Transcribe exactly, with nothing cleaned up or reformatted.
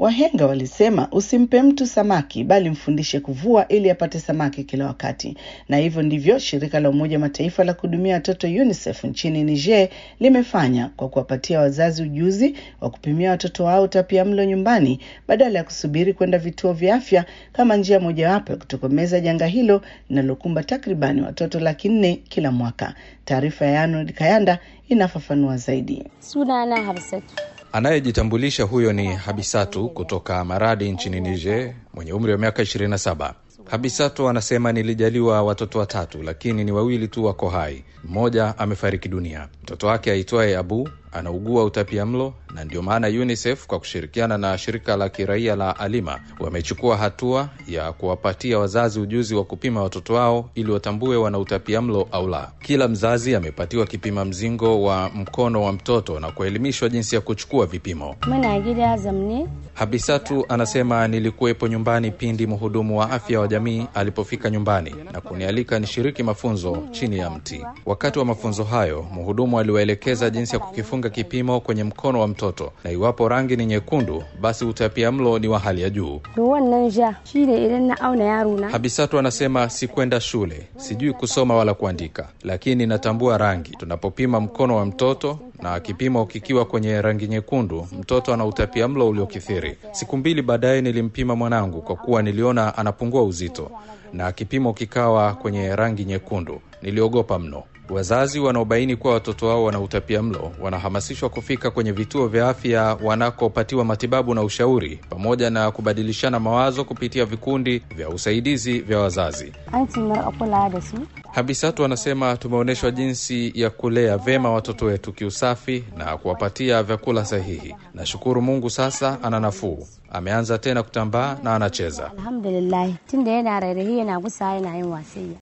Wahenga walisema usimpe mtu samaki bali mfundishe kuvua ili apate samaki kila wakati. Na hivyo ndivyo shirika la Umoja Mataifa la kuhudumia watoto UNICEF nchini Niger limefanya kwa kuwapatia wazazi ujuzi wa kupimia watoto wao utapiamlo nyumbani badala ya kusubiri kwenda vituo vya afya, kama njia mojawapo ya kutokomeza janga hilo linalokumba takribani watoto laki nne kila mwaka. Taarifa ya Arnold Kayanda inafafanua zaidi. Sunana Habisatu. Anayejitambulisha huyo ni Habisatu kutoka Maradi nchini Niger, mwenye umri wa miaka ishirini na saba. Habisatu anasema, nilijaliwa watoto watatu lakini ni wawili tu wako hai. Mmoja amefariki dunia. Mtoto wake aitwaye Abu anaugua utapiamlo, na ndio maana UNICEF kwa kushirikiana na shirika la kiraia la Alima wamechukua hatua ya kuwapatia wazazi ujuzi wa kupima watoto wao ili watambue wana utapiamlo au la. Kila mzazi amepatiwa kipima mzingo wa mkono wa mtoto na kuelimishwa jinsi ya kuchukua vipimo. Habisatu anasema, nilikuwepo nyumbani pindi mhudumu wa afya wa jamii alipofika nyumbani na kunialika nishiriki mafunzo chini ya mti. Wakati wa mafunzo hayo, mhudumu aliwaelekeza jinsi ya kukifunga kipimo kwenye mkono wa mtoto, na iwapo rangi ni nyekundu basi utapiamlo ni wa hali ya juu. Habisatu anasema, sikwenda shule, sijui kusoma wala kuandika, lakini natambua rangi. Tunapopima mkono wa mtoto na kipimo kikiwa kwenye rangi nyekundu, mtoto ana utapiamlo uliokithiri. Siku mbili baadaye nilimpima mwanangu kwa kuwa niliona anapungua uzito, na kipimo kikawa kwenye rangi nyekundu. Niliogopa mno. Wazazi wanaobaini kuwa watoto wao wana utapiamlo wanahamasishwa kufika kwenye vituo vya afya wanakopatiwa matibabu na ushauri, pamoja na kubadilishana mawazo kupitia vikundi vya usaidizi vya wazazi. Habisatu anasema, tumeonyeshwa jinsi ya kulea vema watoto wetu kiusafi na kuwapatia vyakula sahihi. Nashukuru Mungu sasa ana nafuu. Ameanza tena kutambaa na anacheza. Alhamdulillah. Tunda yana rarrahe yana gusa yana yin wasiya.